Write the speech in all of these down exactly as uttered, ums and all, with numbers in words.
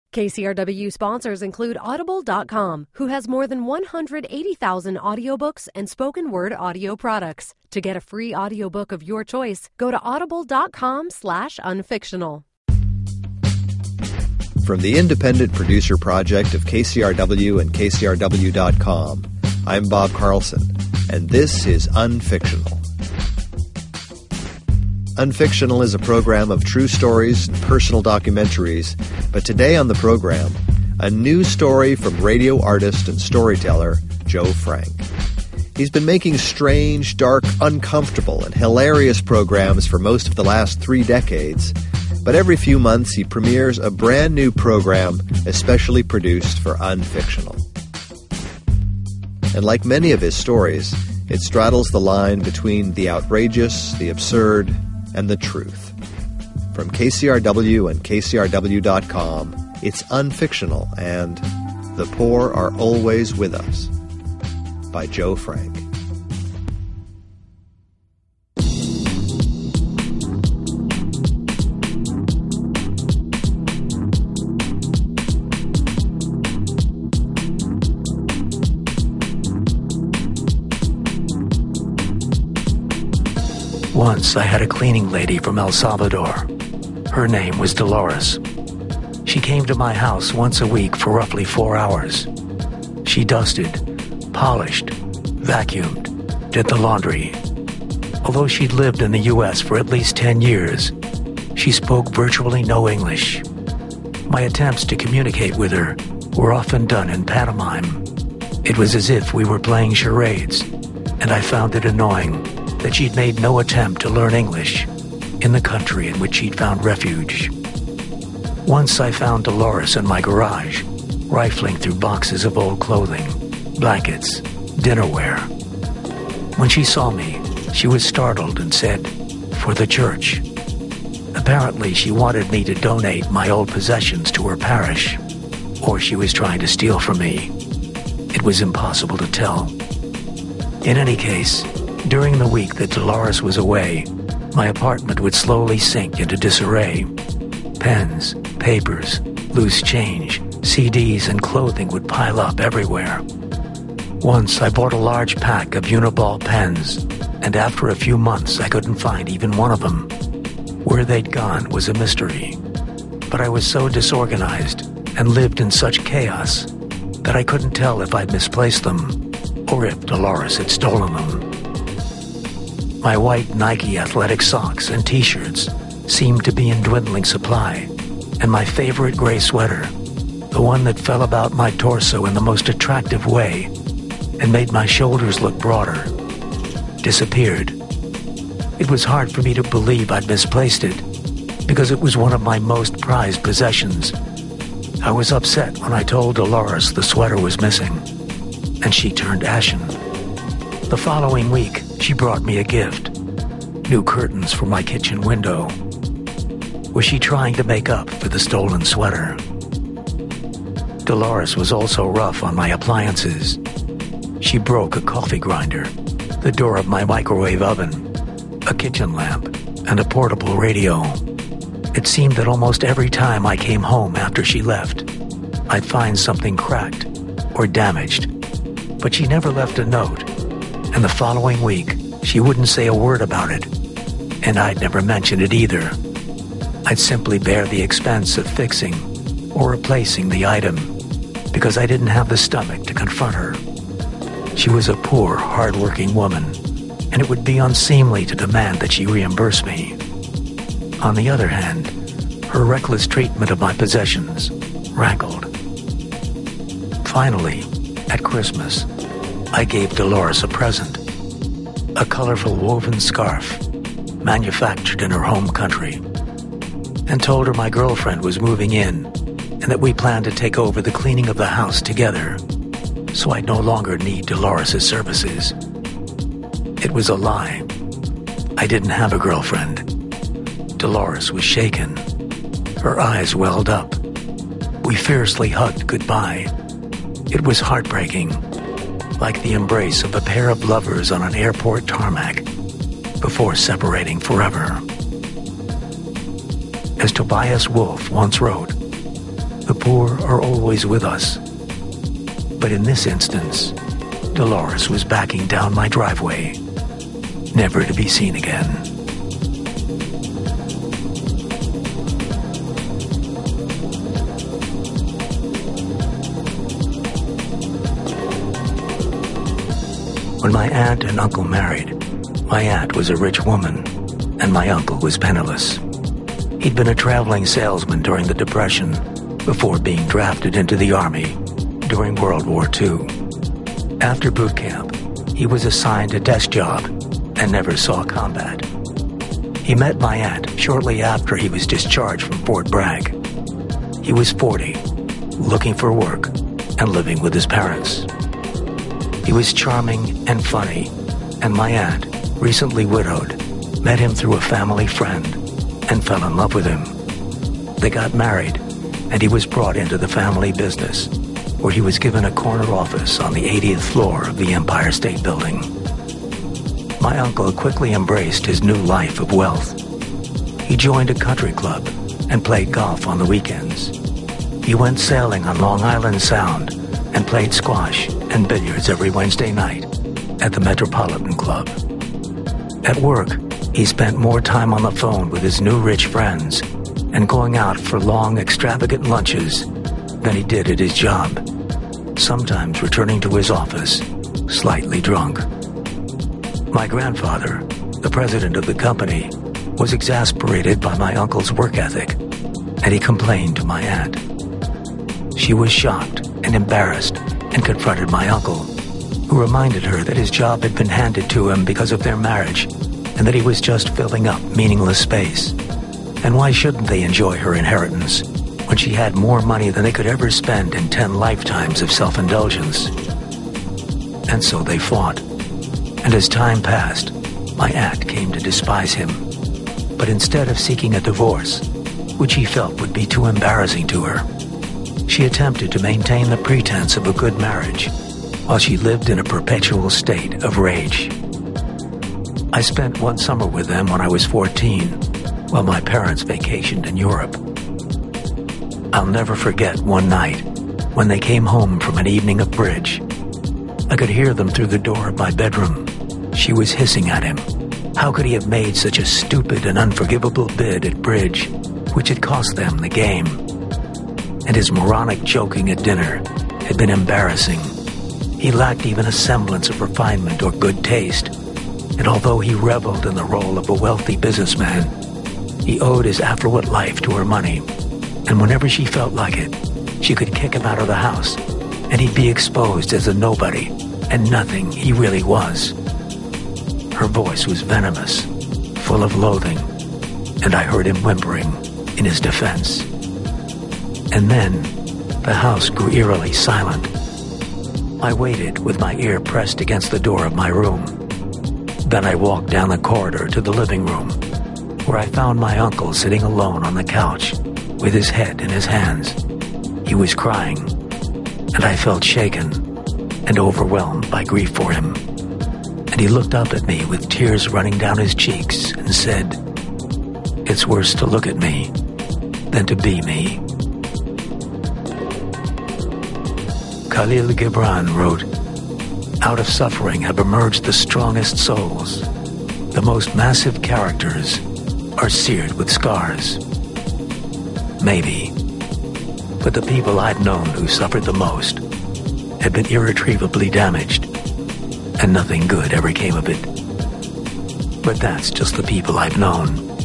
K C R W sponsors include Audible dot com, who has more than one hundred eighty thousand audiobooks and spoken word audio products. To get a free audiobook of your choice, go to audible dot com slash unfictional. From the independent producer project of K C R W and K C R W dot com, I'm Bob Carlson, and this is Unfictional. Unfictional is a program of true stories and personal documentaries, but today on the program, a new story from radio artist and storyteller Joe Frank. He's been making strange, dark, uncomfortable, and hilarious programs for most of the last three decades, but every few months he premieres a brand new program especially produced for Unfictional. And like many of his stories, it straddles the line between the outrageous, the absurd, and the truth. From K C R W and K C R W dot com, it's Unfictional and The Poor Are Always With Us by Joe Frank. Once I had a cleaning lady from El Salvador. Her name was Dolores. She came to my house once a week for roughly four hours. She dusted, polished, vacuumed, did the laundry. Although she'd lived in the U S for at least ten years, she spoke virtually no English. My attempts to communicate with her were often done in pantomime. It was as if we were playing charades, and I found it annoying that she'd made no attempt to learn English in the country in which she'd found refuge. Once I found Dolores in my garage, rifling through boxes of old clothing, blankets, dinnerware. When she saw me, she was startled and said, "For the church." Apparently, she wanted me to donate my old possessions to her parish, or she was trying to steal from me. It was impossible to tell. In any case, during the week that Dolores was away, my apartment would slowly sink into disarray. Pens, papers, loose change, C Ds, and clothing would pile up everywhere. Once I bought a large pack of Uniball pens, and after a few months I couldn't find even one of them. Where they'd gone was a mystery. But I was so disorganized and lived in such chaos that I couldn't tell if I'd misplaced them or if Dolores had stolen them. My white Nike athletic socks and t-shirts seemed to be in dwindling supply, and my favorite gray sweater, the one that fell about my torso in the most attractive way and made my shoulders look broader, disappeared. It was hard for me to believe I'd misplaced it, because it was one of my most prized possessions. I was upset when I told Dolores the sweater was missing, and she turned ashen. The following week, she brought me a gift. New curtains for my kitchen window. Was she trying to make up for the stolen sweater? Dolores was also rough on my appliances. She broke a coffee grinder, the door of my microwave oven, a kitchen lamp, and a portable radio. It seemed that almost every time I came home after she left, I'd find something cracked or damaged. But she never left a note. And the following week, she wouldn't say a word about it, and I'd never mention it either. I'd simply bear the expense of fixing or replacing the item because I didn't have the stomach to confront her. She was a poor, hard-working woman, and it would be unseemly to demand that she reimburse me. On the other hand, her reckless treatment of my possessions rankled. Finally, at Christmas, I gave Dolores a present, a colorful woven scarf manufactured in her home country, and told her my girlfriend was moving in and that we planned to take over the cleaning of the house together, so I'd no longer need Dolores' services. It was a lie. I didn't have a girlfriend. Dolores was shaken. Her eyes welled up. We fiercely hugged goodbye. It was heartbreaking, like the embrace of a pair of lovers on an airport tarmac before separating forever. As Tobias Wolff once wrote, The poor are always with us. But in this instance, Dolores was backing down my driveway, never to be seen again. When my aunt and uncle married, my aunt was a rich woman, and my uncle was penniless. He'd been a traveling salesman during the Depression before being drafted into the Army during World War Two. After boot camp, he was assigned a desk job and never saw combat. He met my aunt shortly after he was discharged from Fort Bragg. He was forty, looking for work, and living with his parents. He was charming and funny, and my aunt, recently widowed, met him through a family friend and fell in love with him. They got married, and he was brought into the family business, where he was given a corner office on the eightieth floor of the Empire State Building. My uncle quickly embraced his new life of wealth. He joined a country club and played golf on the weekends. He went sailing on Long Island Sound and played squash and billiards every Wednesday night at the Metropolitan Club. At work, he spent more time on the phone with his new rich friends and going out for long, extravagant lunches than he did at his job, sometimes returning to his office slightly drunk. My grandfather, the president of the company, was exasperated by my uncle's work ethic, and he complained to my aunt. She was shocked and embarrassed and confronted my uncle, who reminded her that his job had been handed to him because of their marriage and that he was just filling up meaningless space. And why shouldn't they enjoy her inheritance when she had more money than they could ever spend in ten lifetimes of self-indulgence? And so they fought. And as time passed, my aunt came to despise him. But instead of seeking a divorce, which he felt would be too embarrassing to her, she attempted to maintain the pretense of a good marriage while she lived in a perpetual state of rage. I spent one summer with them when I was fourteen, while my parents vacationed in Europe. I'll never forget one night when they came home from an evening of bridge. I could hear them through the door of my bedroom. She was hissing at him. How could he have made such a stupid and unforgivable bid at bridge, which had cost them the game? And his moronic joking at dinner had been embarrassing. He lacked even a semblance of refinement or good taste, and although he reveled in the role of a wealthy businessman, he owed his affluent life to her money, and whenever she felt like it, she could kick him out of the house, and he'd be exposed as a nobody and nothing he really was. Her voice was venomous, full of loathing, and I heard him whimpering in his defense. And then, the house grew eerily silent. I waited with my ear pressed against the door of my room. Then I walked down the corridor to the living room, where I found my uncle sitting alone on the couch with his head in his hands. He was crying, and I felt shaken and overwhelmed by grief for him. And he looked up at me with tears running down his cheeks and said, "It's worse to look at me than to be me." Khalil Gibran wrote, "Out of suffering have emerged the strongest souls. The most massive characters are seared with scars." Maybe. But the people I'd known who suffered the most had been irretrievably damaged, and nothing good ever came of it. But that's just the people I've known.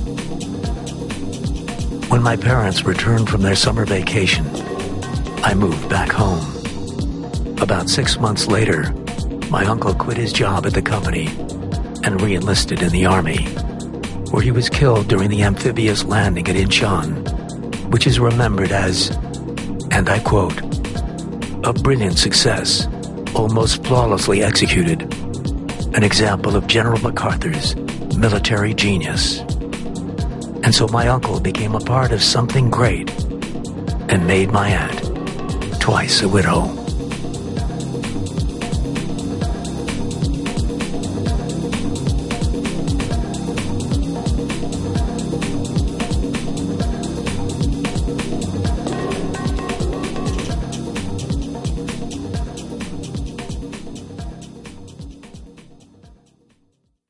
When my parents returned from their summer vacation, I moved back home. About six months later, my uncle quit his job at the company and re-enlisted in the army, where he was killed during the amphibious landing at Incheon, which is remembered as, and I quote, "a brilliant success, almost flawlessly executed, an example of General MacArthur's military genius." And so my uncle became a part of something great and made my aunt twice a widow.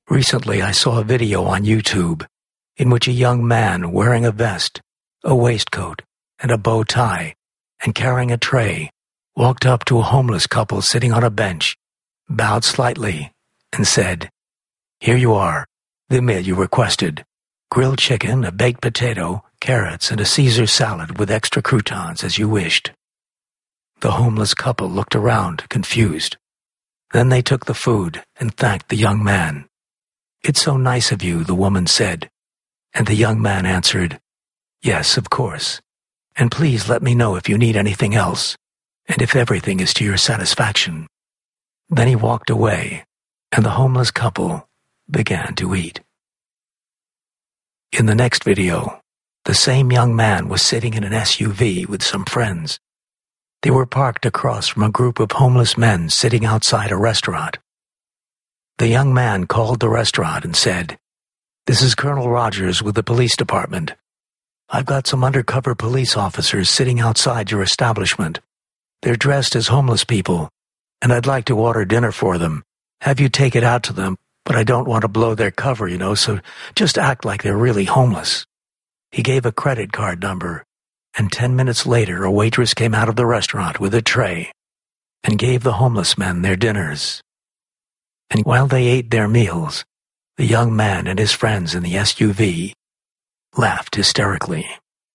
Recently, I saw a video on YouTube in which a young man wearing a vest, a waistcoat, and a bow tie, and carrying a tray, walked up to a homeless couple sitting on a bench, bowed slightly, and said, "Here you are, the meal you requested. Grilled chicken, a baked potato, carrots, and a Caesar salad with extra croutons as you wished." The homeless couple looked around, confused. Then they took the food and thanked the young man. "It's so nice of you," the woman said. And the young man answered, "Yes, of course. And please let me know if you need anything else, and if everything is to your satisfaction." Then he walked away, and the homeless couple began to eat. In the next video, the same young man was sitting in an S U V with some friends. They were parked across from a group of homeless men sitting outside a restaurant. The young man called the restaurant and said, "This is Colonel Rogers with the police department. I've got some undercover police officers sitting outside your establishment. They're dressed as homeless people, and I'd like to order dinner for them. Have you take it out to them, but I don't want to blow their cover, you know, so just act like they're really homeless." He gave a credit card number, and ten minutes later a waitress came out of the restaurant with a tray and gave the homeless men their dinners. And while they ate their meals, the young man and his friends in the S U V laughed hysterically.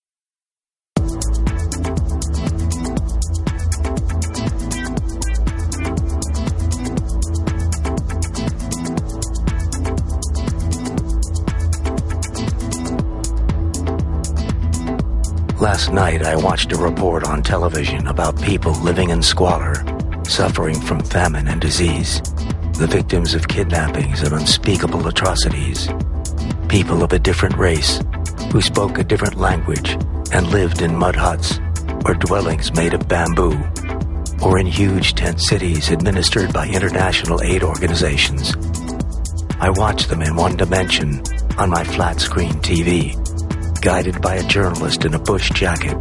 Last night I watched a report on television about people living in squalor, suffering from famine and disease, the victims of kidnappings and unspeakable atrocities, people of a different race who spoke a different language and lived in mud huts or dwellings made of bamboo, or in huge tent cities administered by international aid organizations. I watched them in one dimension on my flat-screen T V, guided by a journalist in a bush jacket.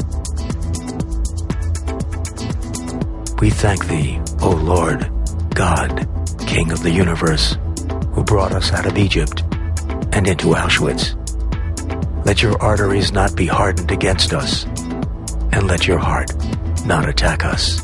We thank Thee, O Lord, God, King of the universe, who brought us out of Egypt and into Auschwitz. Let your arteries not be hardened against us, and let your heart not attack us.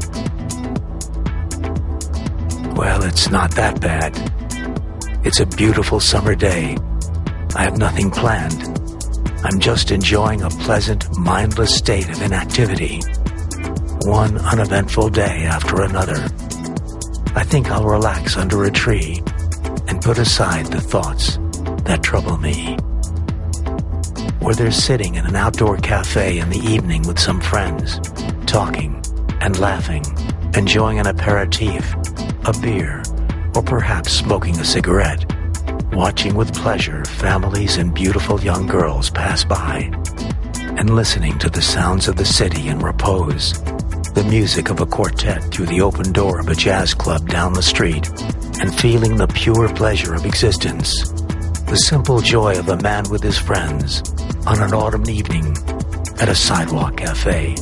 Well, it's not that bad. It's a beautiful summer day. I have nothing planned. I'm just enjoying a pleasant, mindless state of inactivity. One uneventful day after another. I think I'll relax under a tree and put aside the thoughts that trouble me. Or they're sitting in an outdoor cafe in the evening with some friends, talking and laughing, enjoying an aperitif, a beer, or perhaps smoking a cigarette, watching with pleasure families and beautiful young girls pass by, and listening to the sounds of the city in repose, the music of a quartet through the open door of a jazz club down the street, and feeling the pure pleasure of existence, the simple joy of a man with his friends on an autumn evening at a sidewalk cafe.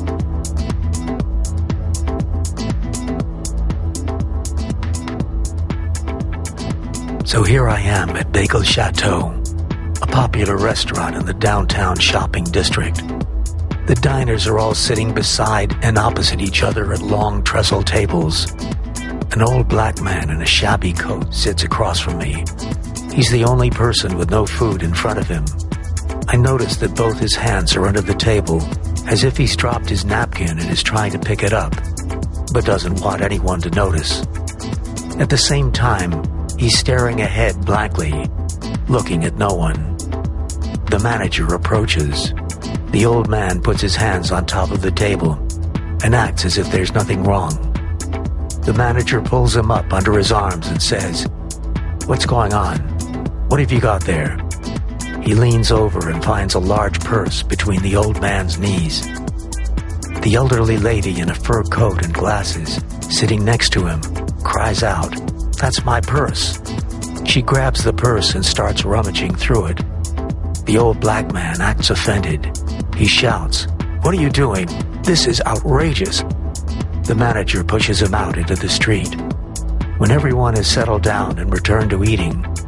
So here I am at Bagel Chateau, a popular restaurant in the downtown shopping district. The diners are all sitting beside and opposite each other at long trestle tables. An old black man in a shabby coat sits across from me. He's the only person with no food in front of him. I notice that both his hands are under the table, as if he's dropped his napkin and is trying to pick it up, but doesn't want anyone to notice. At the same time, he's staring ahead blankly, looking at no one. The manager approaches. The old man puts his hands on top of the table and acts as if there's nothing wrong. The manager pulls him up under his arms and says, "What's going on? What have you got there?" He leans over and finds a large purse between the old man's knees. The elderly lady in a fur coat and glasses, sitting next to him, cries out, "That's my purse." She grabs the purse and starts rummaging through it. The old black man acts offended. He shouts, "What are you doing? This is outrageous." The manager pushes him out into the street. When everyone has settled down and returned to eating,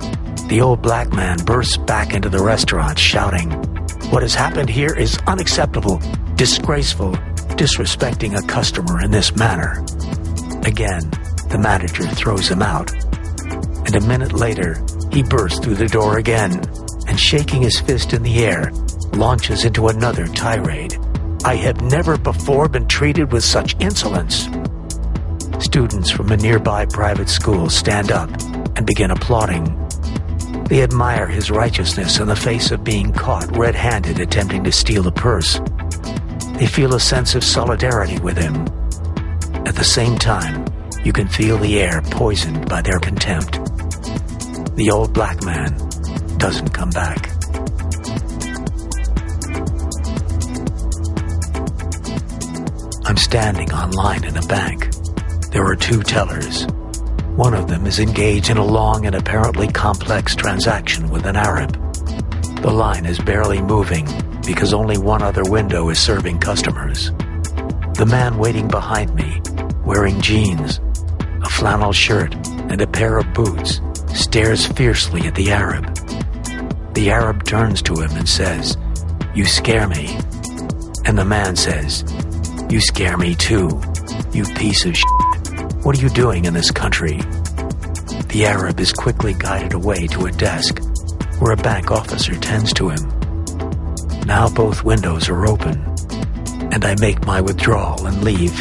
The old black man bursts back into the restaurant shouting, "What has happened here is unacceptable, disgraceful, disrespecting a customer in this manner." Again, the manager throws him out. And a minute later, he bursts through the door again and, shaking his fist in the air, launches into another tirade. "I have never before been treated with such insolence." Students from a nearby private school stand up and begin applauding. They admire his righteousness in the face of being caught red-handed attempting to steal a purse. They feel a sense of solidarity with him. At the same time, you can feel the air poisoned by their contempt. The old black man doesn't come back. I'm standing on line in a bank. There are two tellers. One of them is engaged in a long and apparently complex transaction with an Arab. The line is barely moving because only one other window is serving customers. The man waiting behind me, wearing jeans, a flannel shirt, and a pair of boots, stares fiercely at the Arab. The Arab turns to him and says, "You scare me." And the man says, "You scare me too, you piece of shit. What are you doing in this country?" The Arab is quickly guided away to a desk where a bank officer tends to him. Now both windows are open, and I make my withdrawal and leave.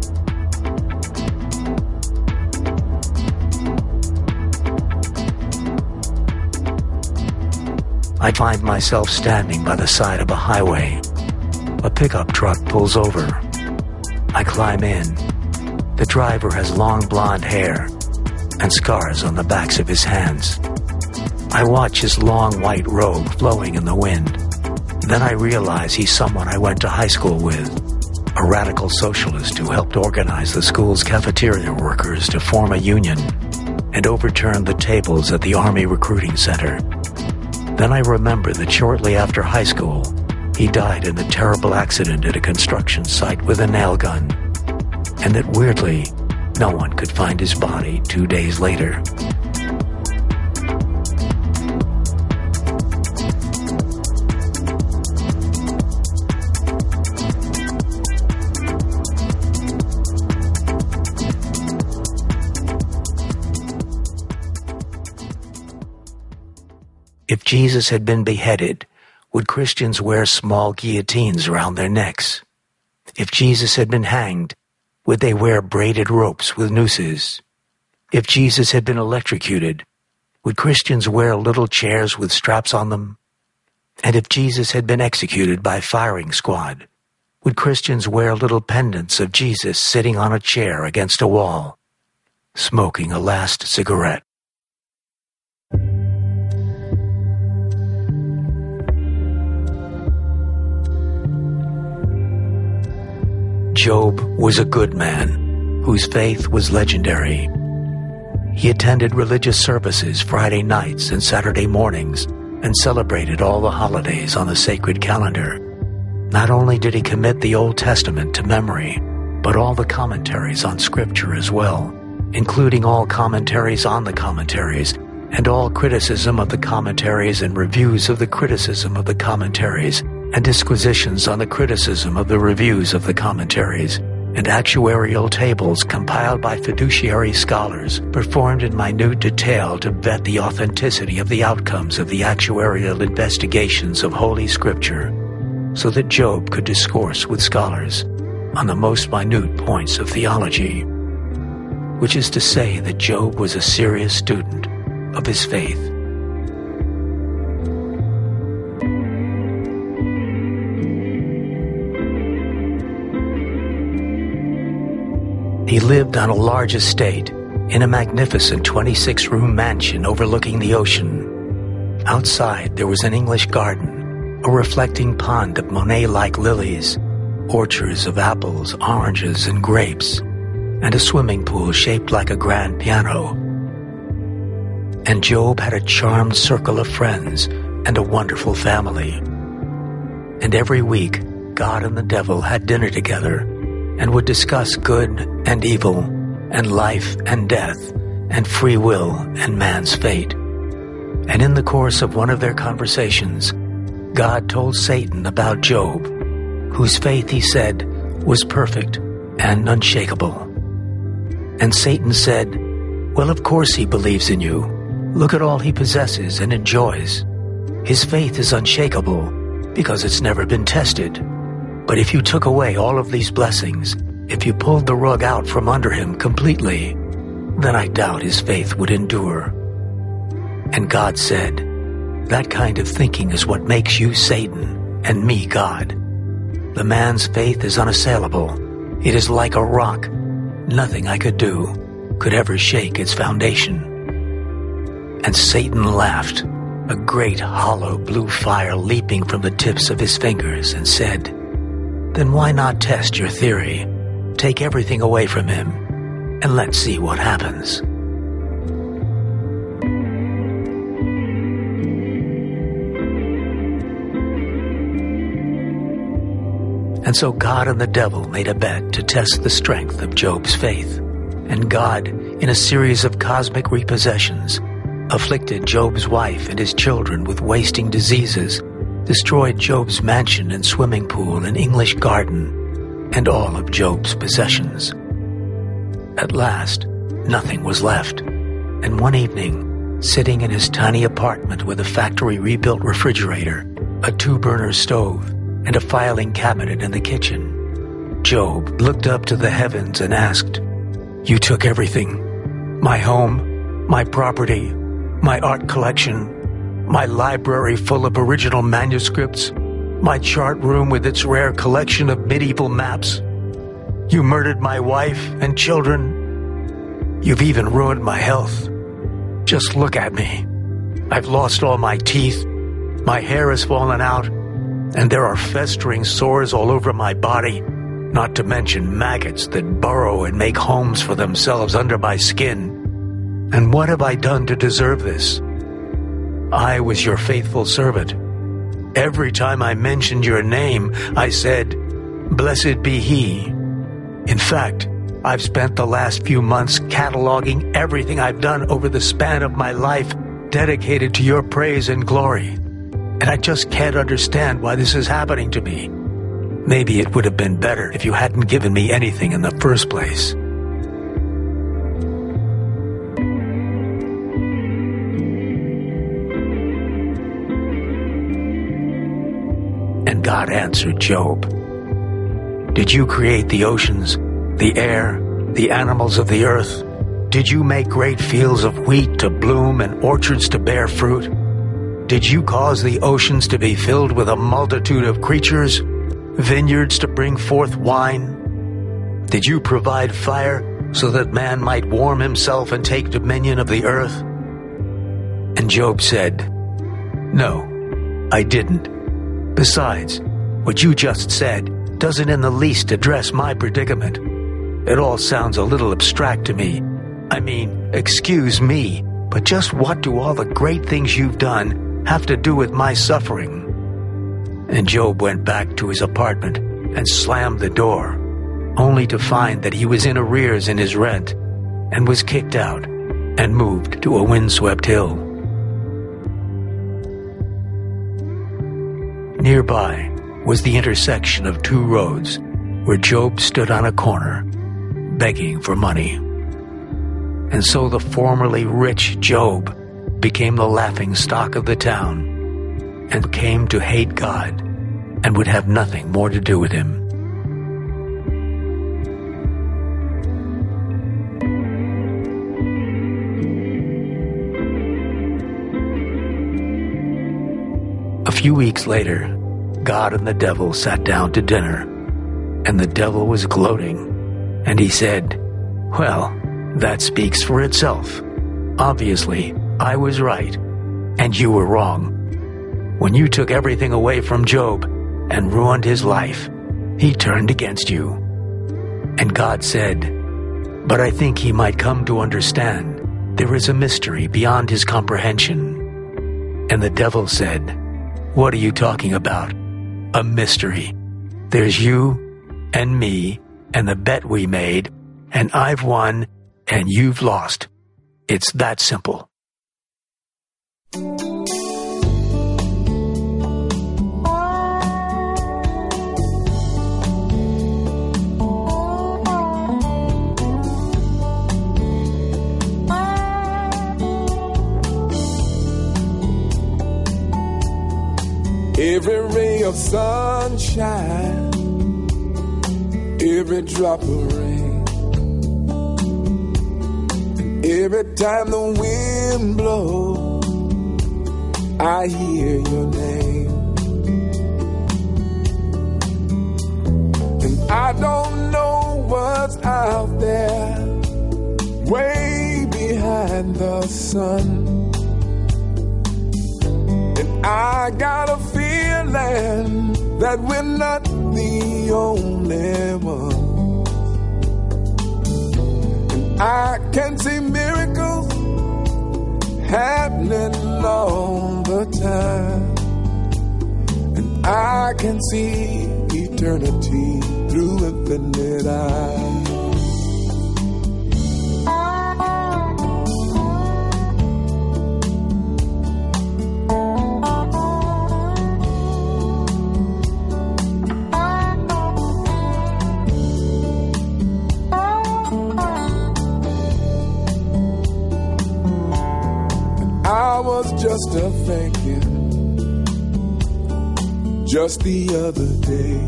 I find myself standing by the side of a highway. A pickup truck pulls over. I climb in. The driver has long blonde hair and scars on the backs of his hands. I watch his long white robe flowing in the wind. Then I realize he's someone I went to high school with, a radical socialist who helped organize the school's cafeteria workers to form a union and overturn the tables at the Army recruiting center. Then I remember that shortly after high school, he died in a terrible accident at a construction site with a nail gun, and that weirdly, no one could find his body two days later. If Jesus had been beheaded, would Christians wear small guillotines around their necks? If Jesus had been hanged, would they wear braided ropes with nooses? If Jesus had been electrocuted, would Christians wear little chairs with straps on them? And if Jesus had been executed by firing squad, would Christians wear little pendants of Jesus sitting on a chair against a wall, smoking a last cigarette? Job was a good man whose faith was legendary. He attended religious services Friday nights and Saturday mornings and celebrated all the holidays on the sacred calendar. Not only did he commit the Old Testament to memory, but all the commentaries on Scripture as well, including all commentaries on the commentaries and all criticism of the commentaries and reviews of the criticism of the commentaries and disquisitions on the criticism of the reviews of the commentaries, and actuarial tables compiled by fiduciary scholars performed in minute detail to vet the authenticity of the outcomes of the actuarial investigations of Holy Scripture, so that Job could discourse with scholars on the most minute points of theology, which is to say that Job was a serious student of his faith. He lived on a large estate in a magnificent twenty-six room mansion overlooking the ocean. Outside, there was an English garden, a reflecting pond of Monet-like lilies, orchards of apples, oranges, and grapes, and a swimming pool shaped like a grand piano. And Job had a charmed circle of friends and a wonderful family. And every week, God and the devil had dinner together and would discuss good and evil, and life and death, and free will and man's fate. And in the course of one of their conversations, God told Satan about Job, whose faith, he said, was perfect and unshakable. And Satan said, "Well, of course he believes in you. Look at all he possesses and enjoys. His faith is unshakable because it's never been tested. But if you took away all of these blessings, if you pulled the rug out from under him completely, then I doubt his faith would endure." And God said, "That kind of thinking is what makes you Satan and me God. The man's faith is unassailable. It is like a rock. Nothing I could do could ever shake its foundation." And Satan laughed, a great hollow blue fire leaping from the tips of his fingers, and said, "Then why not test your theory? Take everything away from him, and let's see what happens." And so God and the devil made a bet to test the strength of Job's faith. And God, in a series of cosmic repossessions, afflicted Job's wife and his children with wasting diseases, destroyed Job's mansion and swimming pool and English garden, and all of Job's possessions. At last, nothing was left. And one evening, sitting in his tiny apartment with a factory rebuilt refrigerator, a two-burner stove, and a filing cabinet in the kitchen, Job looked up to the heavens and asked, "You took everything. My home, my property, my art collection, my library full of original manuscripts, my chart room with its rare collection of medieval maps. You murdered my wife and children. You've even ruined my health. Just look at me. I've lost all my teeth. My hair has fallen out. And there are festering sores all over my body, not to mention maggots that burrow and make homes for themselves under my skin. And what have I done to deserve this? I was your faithful servant. Every time I mentioned your name, I said, 'Blessed be he.' In fact, I've spent the last few months cataloging everything I've done over the span of my life dedicated to your praise and glory. And I just can't understand why this is happening to me. Maybe it would have been better if you hadn't given me anything in the first place." And God answered Job, "Did you create the oceans, the air, the animals of the earth? Did you make great fields of wheat to bloom and orchards to bear fruit? Did you cause the oceans to be filled with a multitude of creatures, vineyards to bring forth wine? Did you provide fire so that man might warm himself and take dominion of the earth?" And Job said, "No, I didn't. Besides, what you just said doesn't in the least address my predicament. It all sounds a little abstract to me. I mean, excuse me, but just what do all the great things you've done have to do with my suffering?" And Job went back to his apartment and slammed the door, only to find that he was in arrears in his rent and was kicked out and moved to a windswept hill. Nearby was the intersection of two roads where Job stood on a corner, begging for money. And so the formerly rich Job became the laughing stock of the town and came to hate God and would have nothing more to do with him. A few weeks later, God and the devil sat down to dinner, and the devil was gloating, and he said, "Well, that speaks for itself. Obviously, I was right, and you were wrong. When you took everything away from Job and ruined his life, he turned against you." And God said, "But I think he might come to understand there is a mystery beyond his comprehension." And the devil said, "What are you talking about? A mystery? There's you and me and the bet we made, and I've won and you've lost. It's that simple." Every ray of sunshine, every drop of rain, and every time the wind blows, I hear your name. And I don't know what's out there, way behind the sun. I got a feeling that we're not the only ones. And I can see miracles happening all the time. And I can see eternity through infinite eyes. I was just a thinking, just the other day,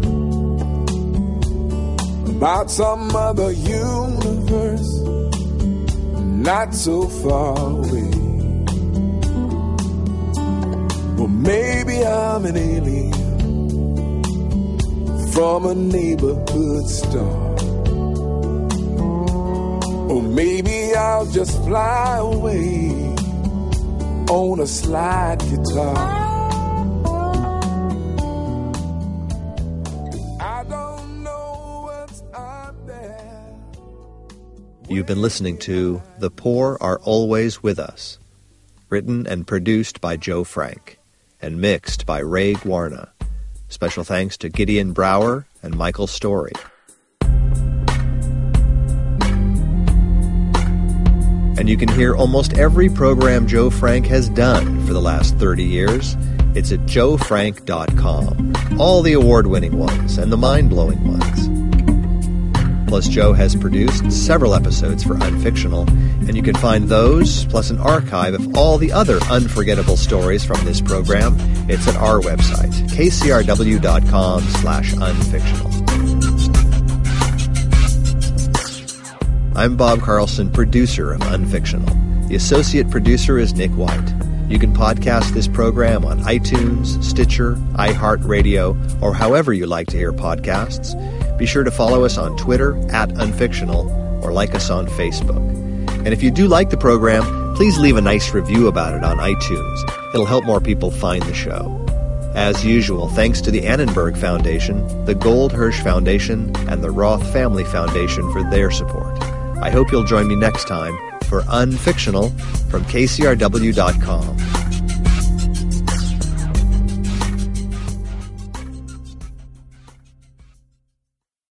about some other universe, not so far away. Well, maybe I'm an alien from a neighborhood star, or maybe I'll just fly away on a slide guitar. I don't know what's out there. You've been listening to The Poor Are Always With Us, written and produced by Joe Frank, and mixed by Ray Guarna. Special thanks to Gideon Brower and Michael Story. And you can hear almost every program Joe Frank has done for the last thirty years. It's at joe frank dot com. All the award-winning ones and the mind-blowing ones. Plus, Joe has produced several episodes for Unfictional, and you can find those, plus an archive of all the other unforgettable stories from this program. It's at our website, k c r w dot com slash unfictional. I'm Bob Carlson, producer of Unfictional. The associate producer is Nick White. You can podcast this program on iTunes, Stitcher, iHeartRadio, or however you like to hear podcasts. Be sure to follow us on Twitter, at Unfictional, or like us on Facebook. And if you do like the program, please leave a nice review about it on iTunes. It'll help more people find the show. As usual, thanks to the Annenberg Foundation, the Gold Hirsch Foundation, and the Roth Family Foundation for their support. I hope you'll join me next time for Unfictional from k c r w dot com.